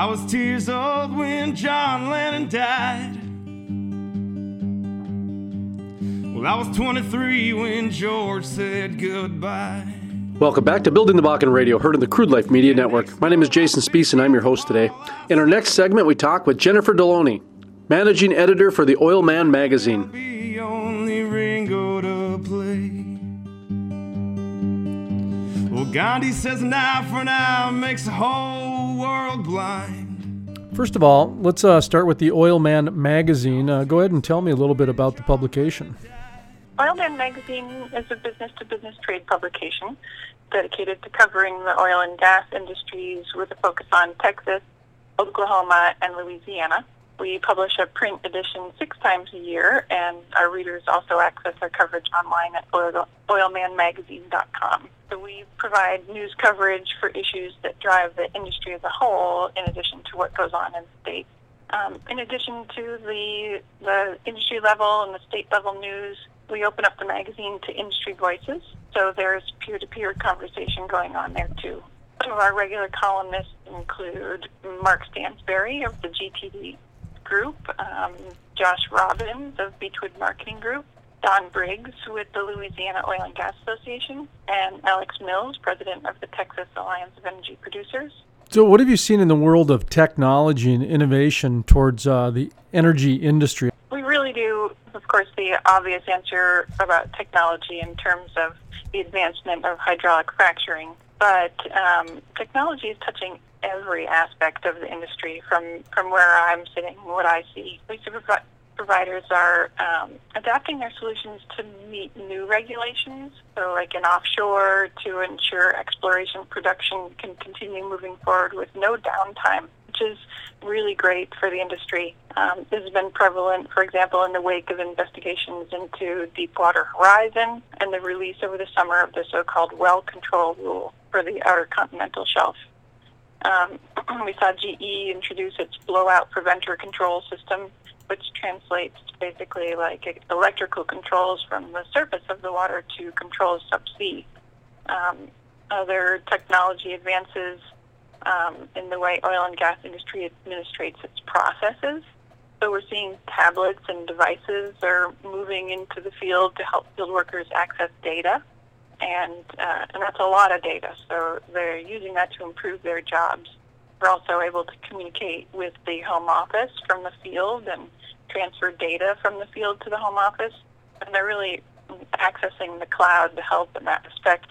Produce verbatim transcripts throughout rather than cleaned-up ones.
I was tears old when John Lennon died. Well, I was twenty-three when George said goodbye. Welcome back to Building the Bakken Radio, heard on the Crude Life Media Network. My name is Jason Spees, and I'm your host today. In our next segment, we talk with Jennifer Deloney, managing editor for the Oil Man magazine. Be only Ringo to play. Well, Gandhi says an eye for an eye makes the whole world blind. First of all, let's uh, start with the Oil Man magazine. Uh, go ahead and tell me a little bit about the publication. Oil Man magazine is a business-to-business trade publication dedicated to covering the oil and gas industries with a focus on Texas, Oklahoma, and Louisiana. We publish a print edition six times a year, and our readers also access our coverage online at oil man magazine dot com. So we provide news coverage for issues that drive the industry as a whole, in addition to what goes on in the states. Um, in addition to the the industry level and the state level news, we open up the magazine to industry voices, so there's peer-to-peer conversation going on there too. Some of our regular columnists include Mark Stansberry of the G T D Group, um, Josh Robbins of Beechwood Marketing Group, Don Briggs with the Louisiana Oil and Gas Association, and Alex Mills, president of the Texas Alliance of Energy Producers. So what have you seen in the world of technology and innovation towards uh, the energy industry? We really do, of course, the obvious answer about technology in terms of the advancement of hydraulic fracturing. But um, technology is touching every aspect of the industry from, from where I'm sitting, what I see. Lease provi- providers are um, adapting their solutions to meet new regulations, so like in offshore, to ensure exploration production can continue moving forward with no downtime, which is really great for the industry. Um, this has been prevalent, for example, in the wake of investigations into Deepwater Horizon and the release over the summer of the so-called well control rule for the Outer Continental Shelf. Um, we saw G E introduce its blowout preventer control system, which translates to basically like electrical controls from the surface of the water to controls subsea. Um, other technology advances um, in the way oil and gas industry administrates its processes. So we're seeing tablets and devices are moving into the field to help field workers access data. And uh, and that's a lot of data, so they're using that to improve their jobs. We're also able to communicate with the home office from the field and transfer data from the field to the home office, and they're really accessing the cloud to help in that respect.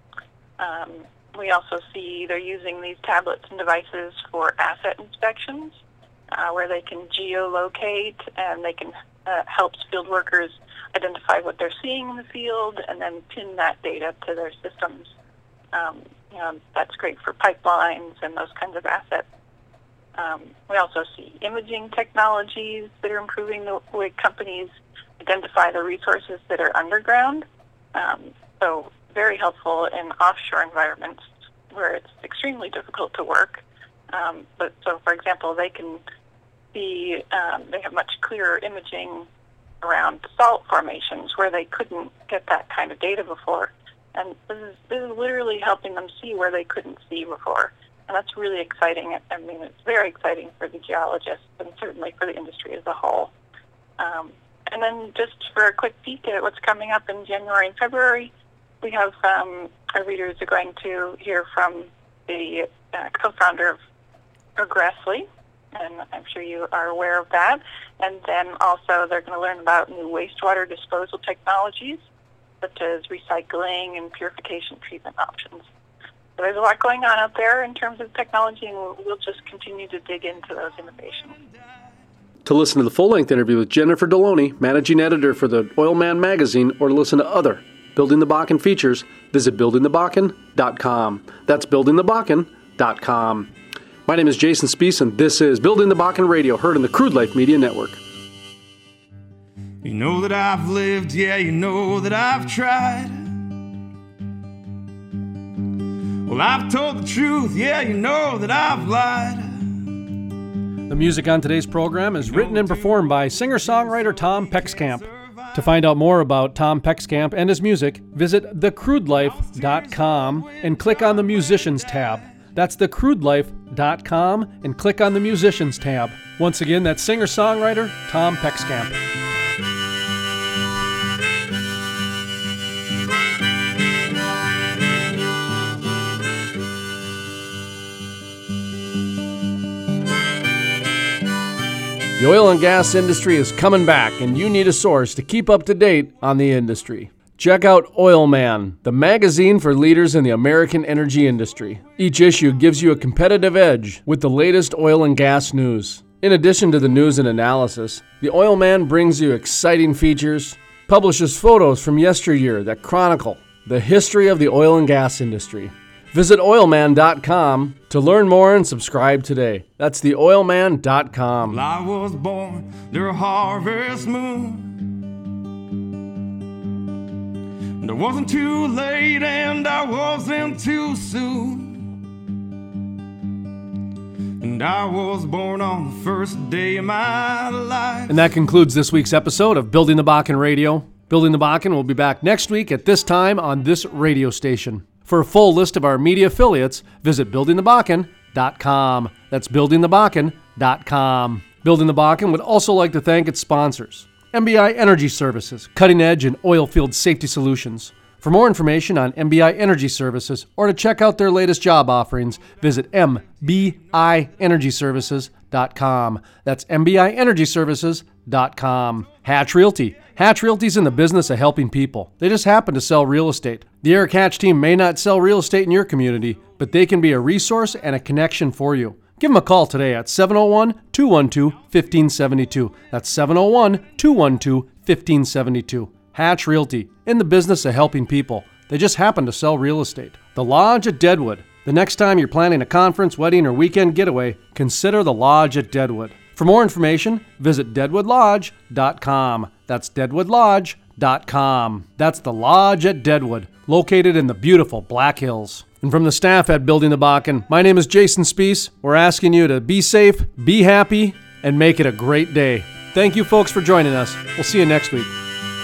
Um, we also see they're using these tablets and devices for asset inspections, uh, where they can geolocate and they can uh, help field workers identify what they're seeing in the field and then pin that data to their systems. Um, you know, that's great for pipelines and those kinds of assets. Um, we also see imaging technologies that are improving the way companies identify the resources that are underground. Um, so very helpful in offshore environments where it's extremely difficult to work. Um, but so, for example, they can see, um, they have much clearer imaging around salt formations where they couldn't get that kind of data before. And this is, this is literally helping them see where they couldn't see before. And that's really exciting. I mean, it's very exciting for the geologists and certainly for the industry as a whole. Um, and then just for a quick peek at what's coming up in January and February, we have um, our readers are going to hear from the uh, co-founder of Progressly, and I'm sure you are aware of that. And then also they're going to learn about new wastewater disposal technologies, such as recycling and purification treatment options. So there's a lot going on out there in terms of technology, and we'll, we'll just continue to dig into those innovations. To listen to the full-length interview with Jennifer Deloney, managing editor for the Oil Man magazine, or to listen to other Building the Bakken features, visit building the bakken dot com. That's building the bakken dot com. My name is Jason Spees, and this is Building the Bakken Radio, heard on the Crude Life Media Network. You know that I've lived, yeah, you know that I've tried. Well, I've told the truth, yeah, you know that I've lied. The music on today's program is written and performed by singer-songwriter Tom Peckskamp. To find out more about Tom Peckskamp and his music, visit the crude life dot com and click on the Musicians tab. That's the crude life dot com and click on the Musicians tab. Once again, that's singer-songwriter Tom Peckskamp. The oil and gas industry is coming back, and you need a source to keep up to date on the industry. Check out Oil Man, the magazine for leaders in the American energy industry. Each issue gives you a competitive edge with the latest oil and gas news. In addition to the news and analysis, the Oil Man brings you exciting features, publishes photos from yesteryear that chronicle the history of the oil and gas industry. Visit oil man dot com to learn more and subscribe today. That's the oil man dot com. Well, I was born near a harvest moon. And it wasn't too late and I wasn't too soon. And I was born on the first day of my life. And that concludes this week's episode of Building the Bakken Radio. Building the Bakken will be back next week at this time on this radio station. For a full list of our media affiliates, visit building the bakken dot com. That's building the bakken dot com. Building the Bakken would also like to thank its sponsors. M B I Energy Services, cutting edge in oil field safety solutions. For more information on M B I Energy Services or to check out their latest job offerings, visit m b i energy services dot com. That's m b i energy services dot com. Hatch Realty. Hatch Realty's in the business of helping people. They just happen to sell real estate. The Eric Hatch team may not sell real estate in your community, but they can be a resource and a connection for you. Give them a call today at seven oh one, two one two, one five seven two. That's seven oh one, two one two, one five seven two. Hatch Realty, in the business of helping people. They just happen to sell real estate. The Lodge at Deadwood. The next time you're planning a conference, wedding, or weekend getaway, consider the Lodge at Deadwood. For more information, visit deadwood lodge dot com. That's deadwood lodge dot com. That's the Lodge at Deadwood, located in the beautiful Black Hills. And from the staff at Building the Bakken, my name is Jason Spees. We're asking you to be safe, be happy, and make it a great day. Thank you folks for joining us. We'll see you next week.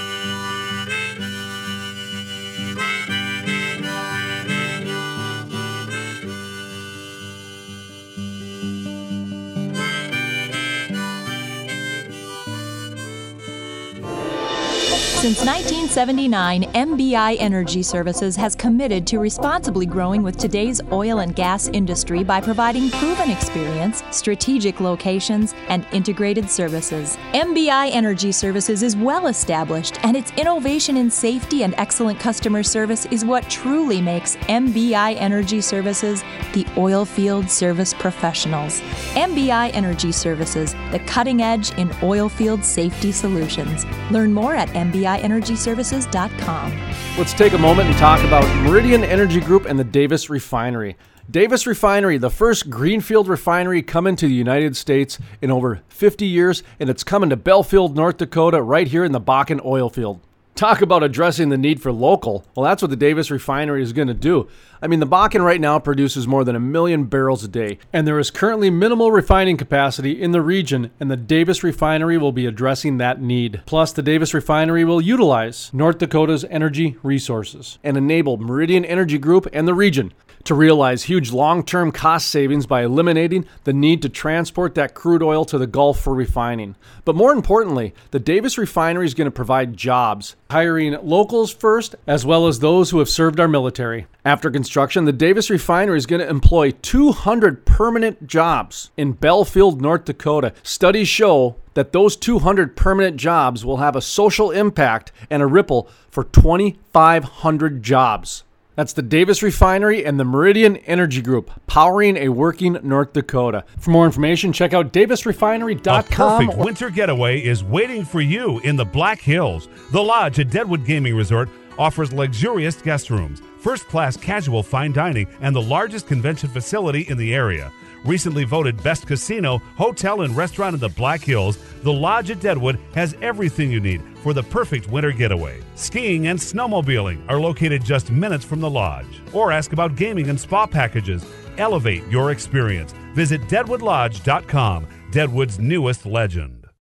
Since nineteen seventy-nine, M B I Energy Services has committed to responsibly growing with today's oil and gas industry by providing proven experience, strategic locations, and integrated services. M B I Energy Services is well established, and its innovation in safety and excellent customer service is what truly makes M B I Energy Services the oil field service professionals. M B I Energy Services, the cutting edge in oil field safety solutions. Learn more at m b i energy services dot com. Let's take a moment and talk about Meridian Energy Group and the Davis Refinery. Davis Refinery, the first greenfield refinery coming to the United States in over fifty years, and it's coming to Belfield, North Dakota, right here in the Bakken oil field. Talk about addressing the need for local. Well, that's what the Davis Refinery is going to do. I mean, the Bakken right now produces more than a million barrels a day, and there is currently minimal refining capacity in the region, and the Davis Refinery will be addressing that need. Plus, the Davis Refinery will utilize North Dakota's energy resources and enable Meridian Energy Group and the region to realize huge long-term cost savings by eliminating the need to transport that crude oil to the Gulf for refining. But more importantly, the Davis Refinery is going to provide jobs, hiring locals first, as well as those who have served our military. After construction, the Davis Refinery is going to employ two hundred permanent jobs in Belfield, North Dakota. Studies show that those two hundred permanent jobs will have a social impact and a ripple for twenty-five hundred jobs. That's the Davis Refinery and the Meridian Energy Group, powering a working North Dakota. For more information, check out davis refinery dot com. A perfect winter getaway is waiting for you in the Black Hills. The Lodge at Deadwood Gaming Resort offers luxurious guest rooms, first-class casual fine dining, and the largest convention facility in the area. Recently voted best casino, hotel, and restaurant in the Black Hills, the Lodge at Deadwood has everything you need for the perfect winter getaway. Skiing and snowmobiling are located just minutes from the Lodge. Or ask about gaming and spa packages. Elevate your experience. Visit deadwood lodge dot com, Deadwood's newest legend.